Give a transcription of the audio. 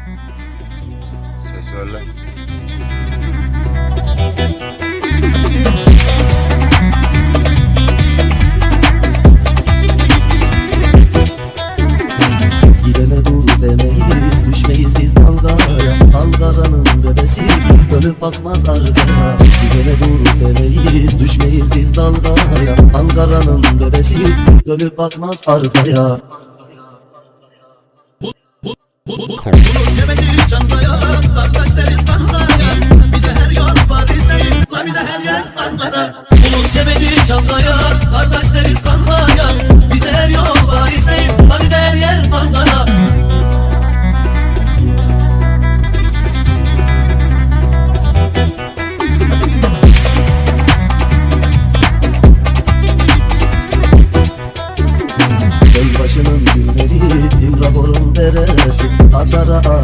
Ses ver lan. Gidene dur demeyiz, düşmeyiz biz dalgaya. Ankara'nın bebesi dönüp bakmaz arkaya. Gidene dur demeyiz, düşmeyiz biz dalgaya. Ankara'nın bebesi dönüp bakmaz arkaya. Bulur cebeci çantaya, kardeş deriz kankaya. Bize her yol var izleyin, la bize her yer Ankara. Bulur cebeci çantaya, kardeş deriz kankaya. Bize her yol var izleyin, la bize her yer Ankara. Başının günleri İmrabor'un deresi Açara